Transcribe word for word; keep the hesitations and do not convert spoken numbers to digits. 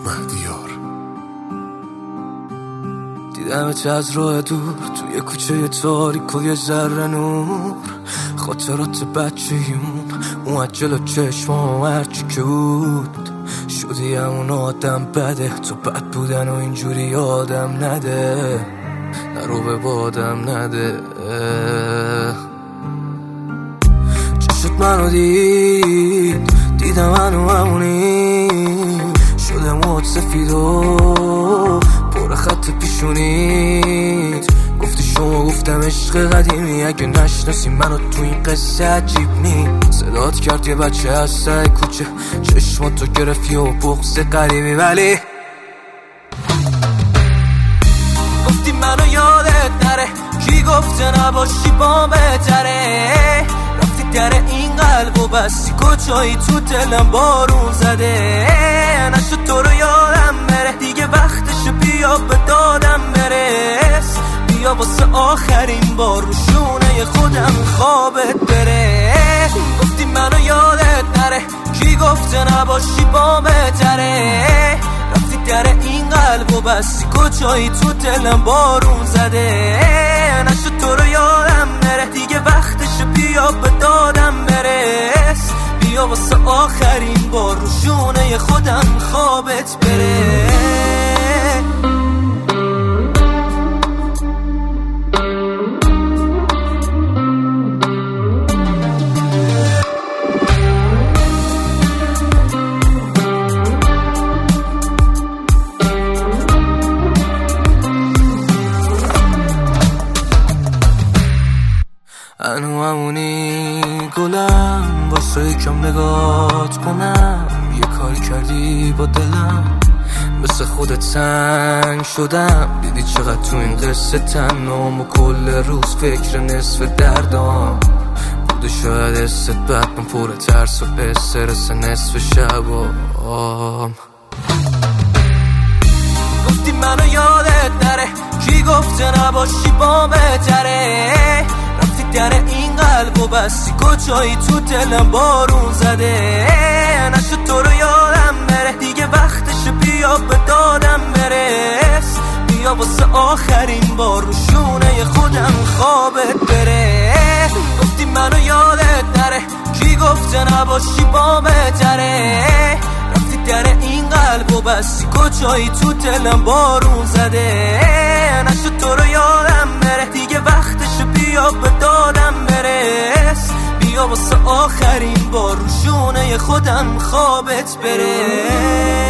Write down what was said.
مهدیار. دیدمت از راه دور توی کوچه تاریک و یه ذره نور، خاطرات بچگیمون اومد جلو چشمام هرچی که بود. شدی همون آدم بده، تو بد بودن و اینجوری یادم نده، نرو به بادم نده. چشت منو دید، دیدم منو همونی، شده موت سفید و پر خط پیشونیت. گفتی شما، گفتم عشق قدیمی، اگه نشناسی منو تو این قصه عجیب نی. صدات کرد یه بچه از سر کوچه، چشماتو گرفتی و بغض قریبی، ولی گفتی منو یادت نره، کی گفته نباشی با بهتره. رفتی در این قلب و بستی کجایی تو دلم بارون زده. نشد تو رو یادم بره، دیگه وقتش بیا به دادم برس. بیا واسه آخرین بار رو شونه خودم خوابت بره. گفتی منو یادت نره، کی گفته نباشی با بهتره. رفتی در این قلب و بستی کجایی تو دلم بارون زده. نشد تو رو یادم بره، دیگه وقتش بیا به دادم برس. بیا واسه آخرین بار رو شونه خودم خوابت بره. انو همونی گلم، واسه یکم نگات کنم. یه کاری کردی با دلم، مثل خودت تنگ شدم. دیدی چقدر تو این قصه تنم و کل روز فکر نصف دردام بوده. شاید حست بد من پر ترس و استرس نصف شبام. گفتی منو یادت نره، کی گفته نباشی با بهتره. رفتی در این قلب و بستی کجایی تو دلم بارون زده. نشد تو رو یادم بره، دیگه وقتش بیا به دادم برس. بیا واسه آخرین بار رو شونه خودم خوابت بره. گفتی منو یادت نره، کی گفته نباشی با بهتره. رفتی در این قلب و بستی کجایی تو دلم بارون زده. نشد تو رو یادم بره، دیگه وقتش بیا به دادم برس. بیا واسه آخرین بار رو شونه خودم خوابت بره.